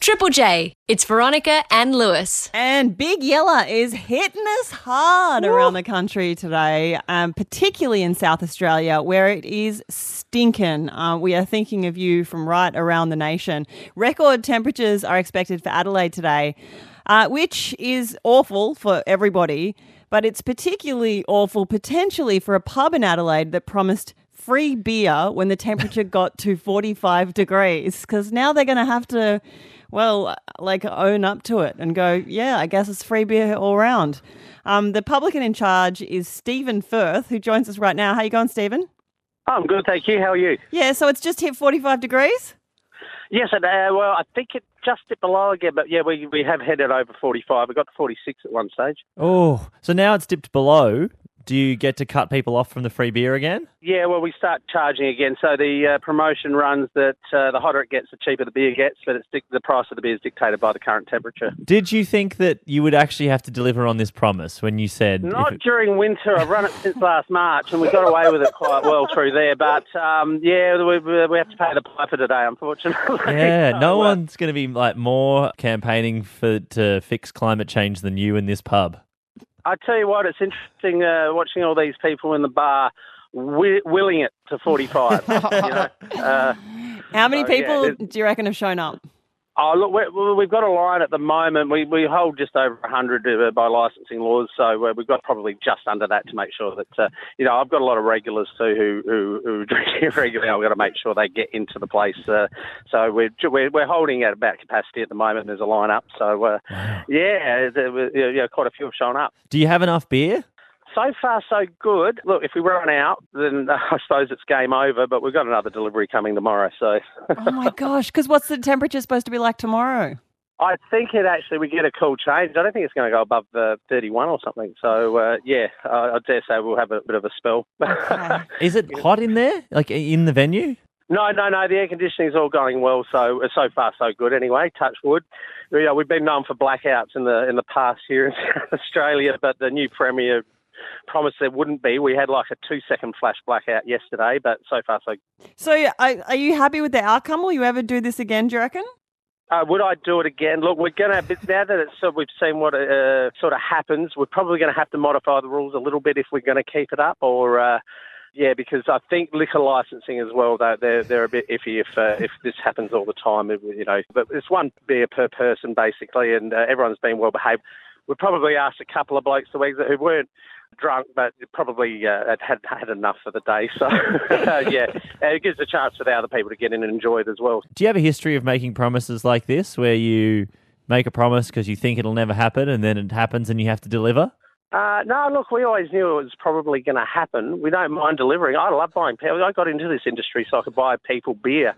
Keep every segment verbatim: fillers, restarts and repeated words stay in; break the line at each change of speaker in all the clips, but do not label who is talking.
Triple J, it's Veronica and Lewis.
And Big Yella is hitting us hard Woo. around the country today, um, particularly in South Australia, where it is stinking. Uh, we are thinking of you from right around the nation. Record temperatures are expected for Adelaide today, uh, which is awful for everybody, but it's particularly awful potentially for a pub in Adelaide that promised free beer when the temperature got to forty-five degrees, because now they're going to have to, well, like own up to it and go, yeah, I guess it's free beer all round. Um, the publican in charge is Stephen Firth, who joins us right now. How you going, Stephen?
I'm good, thank you. How are you?
Yeah, so it's just hit forty-five degrees?
Yes, and, uh, well, I think it just dipped below again, but yeah, we we have headed over forty-five. We got to forty-six at one stage.
Oh, so now it's dipped below. Do you get to cut people off from the free beer again?
Yeah, well, we start charging again. So the uh, promotion runs that uh, the hotter it gets, the cheaper the beer gets, but it's dic- the price of the beer is dictated by the current temperature.
Did you think that you would actually have to deliver on this promise when you said...
Not
it...
during winter. I've run it since last March, and we got away with it quite well through there. But, um, yeah, we, we have to pay the piper today, unfortunately.
Yeah, no
so,
one's going to be like more campaigning for to fix climate change than you in this pub.
I tell you what, it's interesting uh, watching all these people in the bar wi- willing it to forty-five. you know? uh,
How many
so,
people
yeah,
do you reckon have shown up?
Oh, look, we're, we've got a line at the moment. We we hold just over one hundred uh, by licensing laws, so uh, we've got probably just under that to make sure that, uh, you know, I've got a lot of regulars too who, who, who drink here regularly. I've got to make sure they get into the place. Uh, so we're, we're we're holding at about capacity at the moment. There's a line up. So, uh,
wow.
yeah, there, yeah, quite a few have shown up.
Do you have enough beer?
So far, so good. Look, if we run out, then uh, I suppose it's game over, but we've got another delivery coming tomorrow. So.
Oh, my gosh, because what's the temperature supposed to be like tomorrow?
I think it actually, we get a cool change. I don't think it's going to go above uh, thirty-one or something. So, uh, yeah, I, I dare say we'll have a bit of a spell.
Okay.
Is it hot in there, like in the venue?
No, no, no. The air conditioning is all going well. So, so far, so good. Anyway, touch wood. You know, we've been known for blackouts in the in the past here in Australia, but the new premier promised there wouldn't be. We had like a two-second flash blackout yesterday, but so far, so good.
So, are, are you happy with the outcome? Will you ever do this again, do you reckon?
Uh, would I do it again? Look, we're going to, now that it's, so we've seen what uh, sort of happens, we're probably going to have to modify the rules a little bit if we're going to keep it up, or, uh, yeah, because I think liquor licensing as well, though, they're, they're a bit iffy if uh, if this happens all the time, you know. But it's one beer per person, basically, and uh, everyone's been well behaved. We probably asked a couple of blokes to exit who weren't drunk, but probably uh, had had enough for the day. So, uh, yeah, it gives a chance for the other people to get in and enjoy it as well.
Do you have a history of making promises like this, where you make a promise because you think it'll never happen and then it happens and you have to deliver?
Uh, no, look, we always knew it was probably going to happen. We don't mind delivering. I love buying people. I got into this industry so I could buy people beer.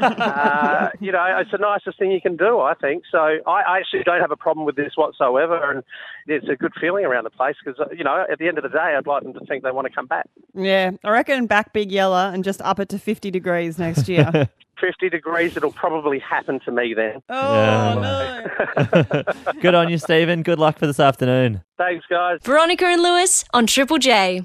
uh, you know, it's the nicest thing you can do, I think. So I, I actually don't have a problem with this whatsoever, and it's a good feeling around the place because, you know, at the end of the day, I'd like them to think they want to come back.
Yeah, I reckon back Big Yella and just up it to fifty degrees next year.
fifty degrees, it'll probably happen to me then.
Oh,
Yeah.
no.
Good on you, Stephen. Good luck for this afternoon.
Thanks, guys.
Veronica and Lewis on Triple J.